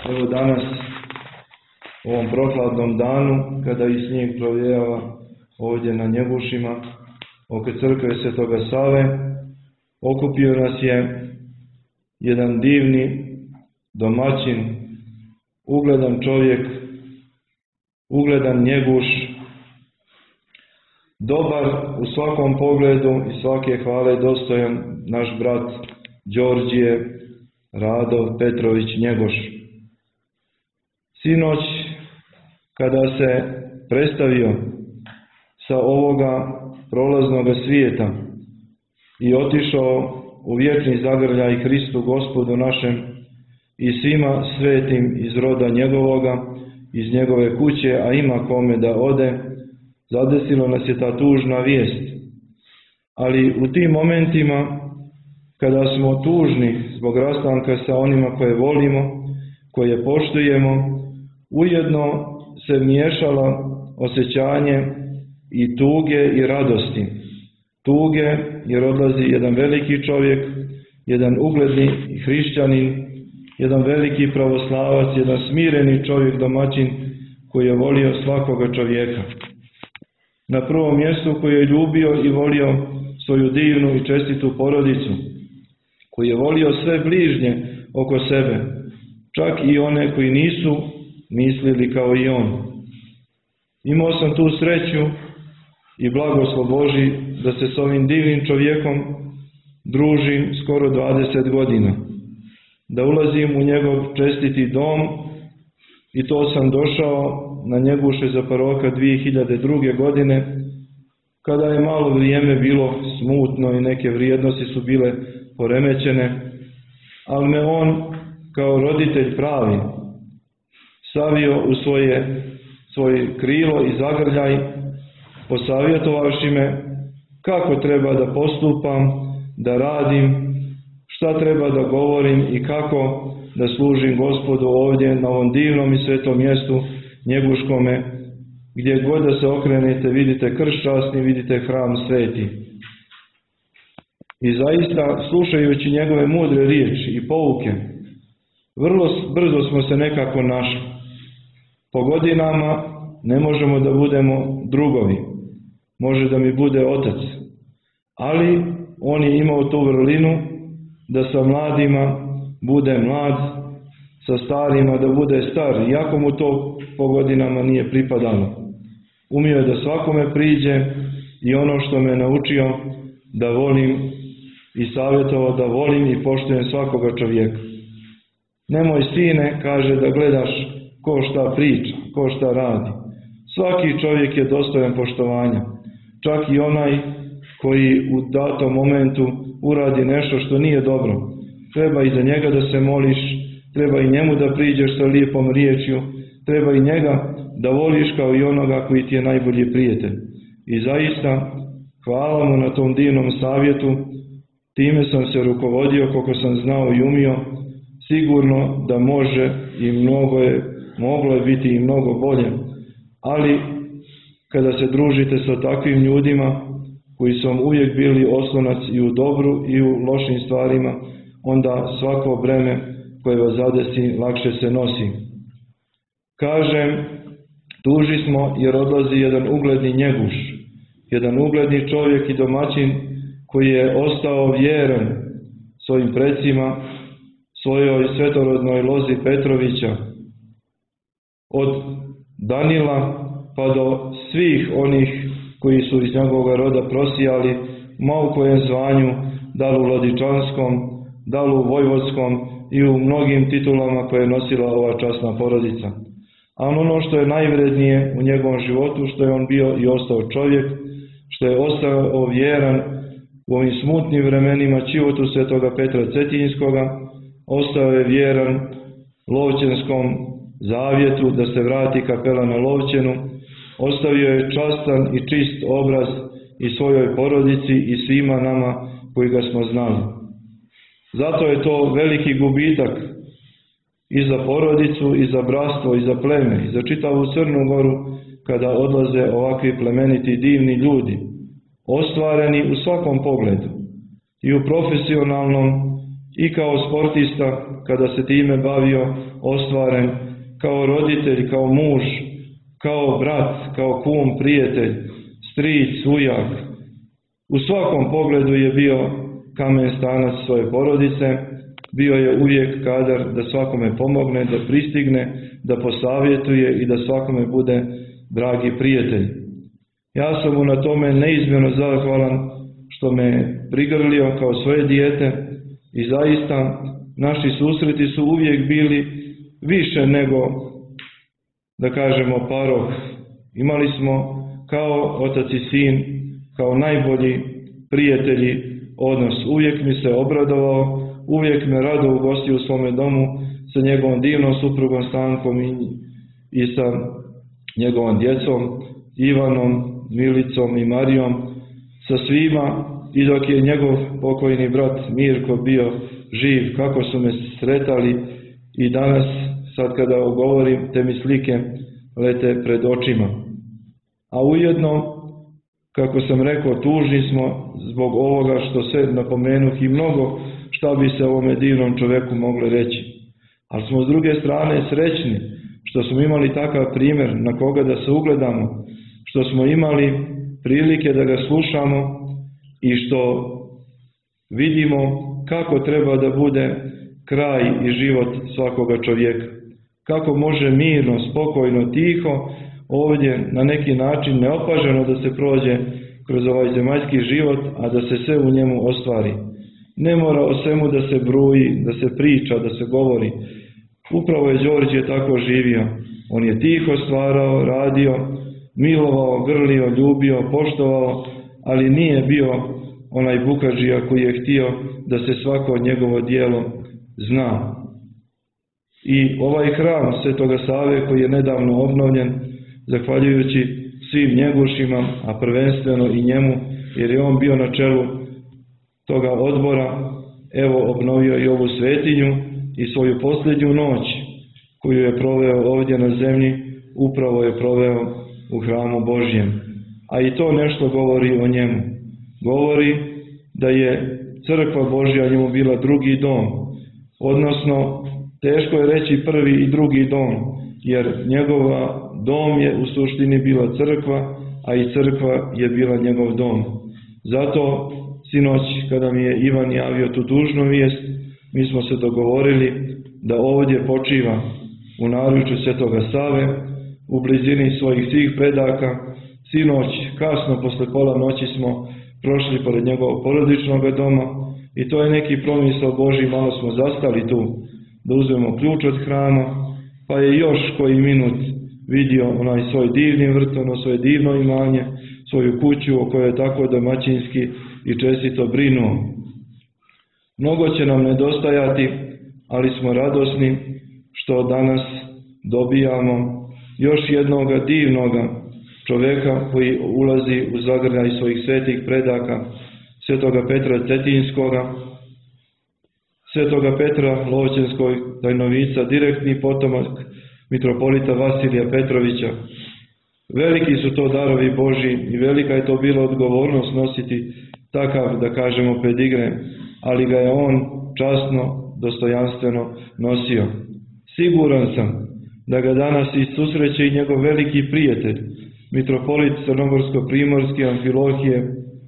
Evo danas, u ovom prohladnom danu, kada i snijeg provejava ovdje na Njegušima, oko crkve Svetoga Save, okupio nas je jedan divni domaćin, ugledan čovjek, ugledan Njeguš, dobar u svakom pogledu i svake hvale dostojan naš brat Đorđije Rado Petrović Njegoš. Sinoć, kada se predstavio sa ovoga prolaznog svijeta i otišao u vječni zagrljaj Hristu Gospodu našem i svima svetim iz roda njegovoga, iz njegove kuće, a ima kome da ode, zadesilo nas je ta tužna vijest. Ali u tim momentima, kada smo tužni zbog rastanka sa onima koje volimo, koje poštujemo, ujedno se miješala osjećanje i tuge i radosti. Tuge jer odlazi jedan veliki čovjek, jedan ugledni hrišćanin, jedan veliki pravoslavac, jedan smireni čovjek, domaćin, koji je volio svakoga čovjeka. Na prvom mjestu koji je ljubio i volio svoju divnu i čestitu porodicu, koji je volio sve bližnje oko sebe, čak i one koji nisu mislili kao i on. Imao sam tu sreću i blagoslov Božji da se s ovim divnim čovjekom družim skoro 20 godina, da ulazim u njegov čestiti dom i to sam došao na Njeguše za paroka 2002. godine, kada je malo vrijeme bilo smutno i neke vrijednosti su bile poremećene, ali me on kao roditelj pravi stavio u svoje krilo i zagrljaj, posavjetovavši me kako treba da postupam, da radim, šta treba da govorim i kako da služim Gospodu ovdje na ovom divnom i svetom mjestu Njeguškome, gdje god da se okrenete vidite krst časni, vidite hram sveti. I zaista, slušajući njegove mudre riječi i pouke, vrlo brzo smo se nekako našli. Po godinama ne možemo da budemo drugovi, može da mi bude otac, ali on je imao tu vrlinu da sa mladima bude mlad, sa starima da bude star, iako mu to po godinama nije pripadalo. Umio je da svakome priđe i ono što me naučio da volim i savjetovao da volim i poštujem svakoga čovjeka. Nemoj, sine, kaže, da gledaš ko šta priča, ko šta radi. Svaki čovjek je dostojan poštovanja, čak i onaj koji u datom momentu uradi nešto što nije dobro. Treba i za njega da se moliš, treba i njemu da priđeš sa lijepom riječju, treba i njega da voliš kao i onoga koji ti je najbolji prijatelj. I zaista, hvala mu na tom divnom savjetu, time sam se rukovodio koliko sam znao i umio, sigurno da može i moglo je biti i mnogo bolje, ali kada se družite sa takvim ljudima koji su vam uvijek bili oslonac i u dobru i u lošim stvarima, onda svako breme koje vas zadesi lakše se nosi. Kažem, tuži smo jer odlazi jedan ugledni Njeguš, jedan ugledni čovjek i domaćin koji je ostao vjeran svojim precima, svojoj svetorodnoj lozi Petrovića, od Danila pa do svih onih koji su iz njegovog roda prosijali, ma u kojem zvanju, da li u Lodičanskom, da li u Vojvodskom i u mnogim titulama koje je nosila ova časna porodica. A ono što je najvrednije u njegovom životu, što je on bio i ostao čovjek, što je ostao vjeran u ovim smutnim vremenima životu svetoga Petra Cetinjskoga, ostao je vjeran Lovćenskom zavjetu da se vrati kapela na Lovćenu, ostavio je častan i čist obraz i svojoj porodici i svima nama koji ga smo znali. Zato je to veliki gubitak i za porodicu, i za bratstvo, i za pleme, i za čitavu Crnu Goru, kada odlaze ovakvi plemeniti divni ljudi, ostvareni u svakom pogledu, i u profesionalnom, i kao sportista, kada se time bavio, ostvaren kao roditelj, kao muž, kao brat, kao kum, prijatelj, stric, ujak. U svakom pogledu je bio kamen stanac svoje porodice, bio je uvijek kadar da svakome pomogne, da pristigne, da posavjetuje i da svakome bude dragi prijatelj. Ja sam mu na tome neizmjerno zahvalan što me prigrlio kao svoje dijete i zaista naši susreti su uvijek bili više nego, da kažemo, paroh. Imali smo kao otac i sin, kao najbolji prijatelji odnos. Uvijek mi se obradovao, uvijek me rado ugostio u svome domu sa njegovom divnom suprugom Stankom i sa njegovom djecom, Ivanom, Milicom i Marijom, sa svima, i dok je njegov pokojni brat Mirko bio živ, kako su me sretali i danas, sad kada govorim, te mi slike lete pred očima. A ujedno, kako sam rekao, tužni smo zbog ovoga što se napomenuh i mnogo šta bi se ovome divnom čoveku moglo reći. Ali smo s druge strane srećni što smo imali takav primjer na koga da se ugledamo, što smo imali prilike da ga slušamo i što vidimo kako treba da bude kraj i život svakoga čovjeka. Kako može mirno, spokojno, tiho, ovdje na neki način neopaženo da se prođe kroz ovaj zemaljski život, a da se sve u njemu ostvari. Ne mora o svemu da se bruji, da se priča, da se govori. Upravo je Đorđe tako živio. On je tiho stvarao, radio, milovao, grlio, ljubio, poštovao, ali nije bio onaj bukađija koji je htio da se svako njegovo djelo zna. I ovaj hram Svetoga Save koji je nedavno obnovljen, zahvaljujući svim njegušima, a prvenstveno i njemu, jer je on bio na čelu toga odbora, evo obnovio i ovu svetinju i svoju posljednju noć koju je proveo ovdje na zemlji, upravo je proveo u hramu Božjem. A i to nešto govori o njemu. Govori da je crkva Božja njemu bila drugi dom, odnosno teško je reći prvi i drugi dom, jer njegova dom je u suštini bila crkva, a i crkva je bila njegov dom. Zato sinoć kada mi je Ivan javio tu tužnu vijest, mi smo se dogovorili da ovdje počiva u naručju Svetoga Save, u blizini svojih svih predaka. Sinoć, kasno posle pola noći smo prošli pored njegovog porodičnog doma i to je neki promisao Božji, malo smo zastali tu da uzmemo ključ od hrama, pa je još koji minut vidio onaj svoj divni vrt, ono svoje divno imanje, svoju kuću o kojoj je tako domaćinski i čestito brinuo. Mnogo će nam nedostajati, ali smo radosni što danas dobijamo još jednoga divnoga čoveka koji ulazi u zagrljaj svojih svetih predaka, Svetoga Petra Cetinskoga, Svetoga Petra Lovćenskog tajnovica, direktni potomak mitropolita Vasilija Petrovića. Veliki su to darovi Božji i velika je to bila odgovornost nositi takav, da kažemo, pedigre, ali ga je on časno, dostojanstveno nosio. Siguran sam da ga danas i susreće i njegov veliki prijatelj, mitropolit Crnogorsko-Primorske Amfilohije,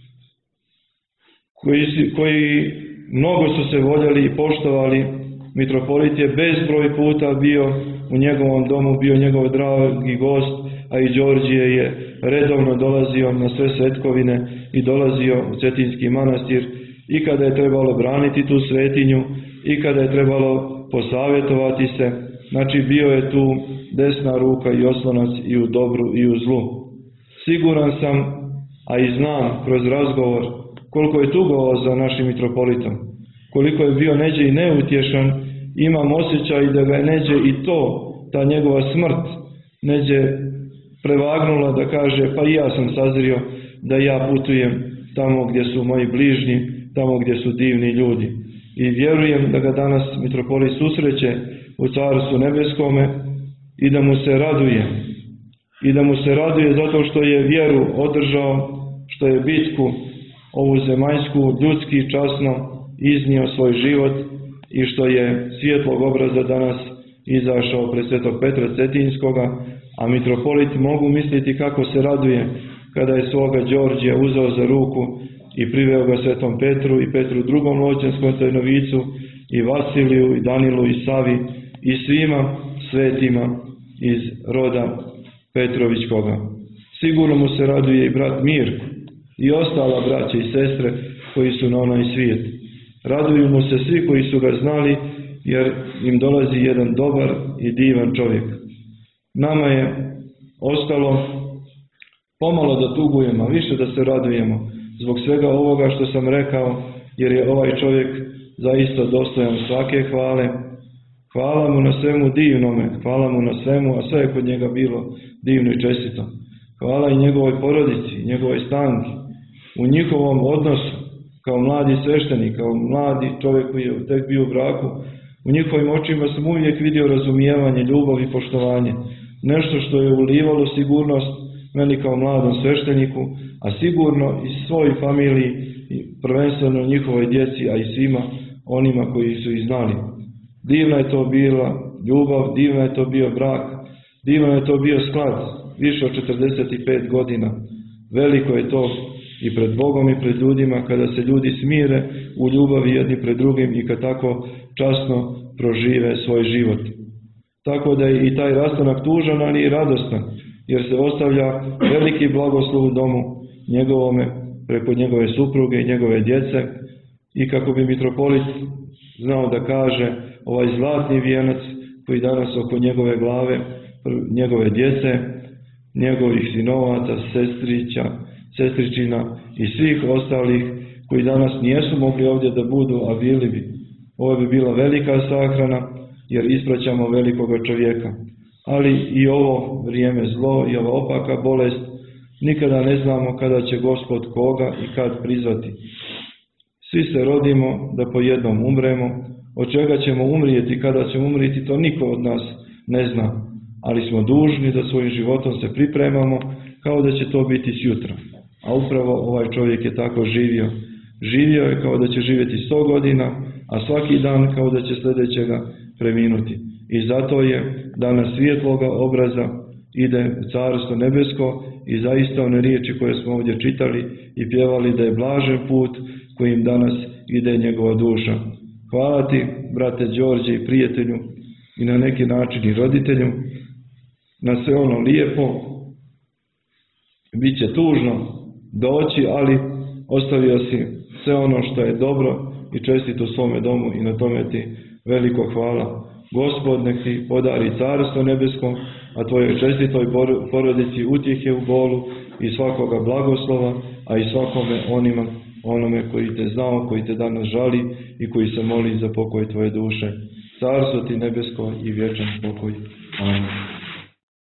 koji mnogo su se voljeli i poštovali. Mitropolit je bezbroj puta bio u njegovom domu, bio njegov dragi gost, a i Đorđije je redovno dolazio na sve svetkovine i dolazio u Cetinski manastir i kada je trebalo braniti tu svetinju i kada je trebalo posavjetovati se. Znači bio je tu desna ruka i oslonac i u dobru i u zlu. Siguran sam, a i znam kroz razgovor, koliko je tugovao za našim mitropolitom, koliko je bio neđe i neutješan. Imam osjećaj da ga je neđe i to, ta njegova smrt, neđe prevagnula da kaže pa i ja sam sazrio da ja putujem tamo gdje su moji bližnji, tamo gdje su divni ljudi. I vjerujem da ga danas mitropolit susreće u Carstvu nebeskome i da mu se raduje. I da mu se raduje zato što je vjeru održao, što je bitku ovu zemaljsku ljudski časno iznio svoj život i što je svjetlog obraza danas izašao pred svetog Petra Cetinskoga, a mitropolit mogu misliti kako se raduje kada je svoga Đorđija uzeo za ruku i priveo ga svetom Petru i Petru drugom Loćenskom tajnovicu i Vasiliju i Danilu i Savi i svima svetima iz roda Petrovićkoga. Sigurno mu se raduje i brat Mirko i ostala braća i sestre koji su na onaj svijet. Raduju mu se svi koji su ga znali, jer im dolazi jedan dobar i divan čovjek. Nama je ostalo pomalo da tugujemo, a više da se radujemo zbog svega ovoga što sam rekao, jer je ovaj čovjek zaista dostojan svake hvale. Hvala mu na svemu divnome, hvala mu na svemu, a sve je kod njega bilo divno i čestito. Hvala i njegovoj porodici, njegovoj stanki, u njihovom odnosu, kao mladi sveštenik, kao mladi čovjek koji je tek bio u braku, u njihovim očima sam uvijek vidio razumijevanje, ljubav i poštovanje. Nešto što je ulivalo sigurnost meni kao mladom svešteniku, a sigurno i svoj familiji, prvenstveno njihovoj djeci, a i svima onima koji su ih znali. Divna je to bila ljubav, divna je to bio brak, divno je to bio sklad, više od 45 godina. Veliko je to i pred Bogom i pred ljudima kada se ljudi smire u ljubavi jedni pred drugim i kad tako časno prožive svoj život. Tako da je i taj rastanak tužan, ali i radostan, jer se ostavlja veliki blagoslov u domu njegovome, preko njegove supruge i njegove djece, i kako bi mitropolit znao da kaže, ovaj zlatni vijenac koji danas oko njegove glave, njegove djece, njegovih sinovaca, sestričina i svih ostalih koji danas nijesu mogli ovdje da budu, a bili bi. Ovo bi bila velika sahrana, jer ispraćamo velikoga čovjeka. Ali i ovo vrijeme zlo i ova opaka bolest, nikada ne znamo kada će Gospod koga i kad prizvati. Svi se rodimo da po jednom umremo, od čega ćemo umrijeti, kada ćemo umrijeti, to niko od nas ne zna, ali smo dužni da svojim životom se pripremamo kao da će to biti sjutra. A upravo ovaj čovjek je tako živio. Živio je kao da će živjeti 100 godina, a svaki dan kao da će sljedećega preminuti. I zato je danas svjetloga obraza ide u Carstvo nebesko i zaista one riječi koje smo ovdje čitali i pjevali da je blažen put kojim danas ide njegova duša. Hvala ti, brate Đorđe i prijatelju, i na neki način i roditelju, na sve ono lijepo. Biće tužno doći, ali ostavio si sve ono što je dobro i čestito u svome domu i na tome ti veliko hvala. Gospod nek ti podari Carstvo nebesko, a tvojoj čestitoj porodici utjehe u bolu i svakoga blagoslova, a i svakome onome koji te znao, koji te danas žali i koji se moli za pokoj tvoje duše. Carstvo ti nebesko i vječan pokoj. Amen.